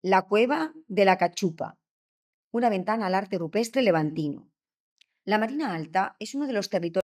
La cueva de la Cachupa, una ventana al arte rupestre levantino. La Marina Alta es uno de los territorios